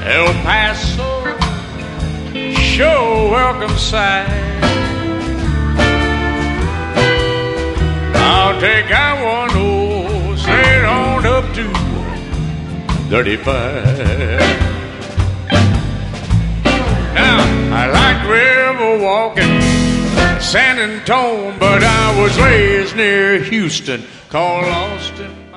El Paso, sure welcome sight. I'll take that one, oh, straight on up to 35. Now, I like river walking, San Antone, but I was raised near Houston, called Austin.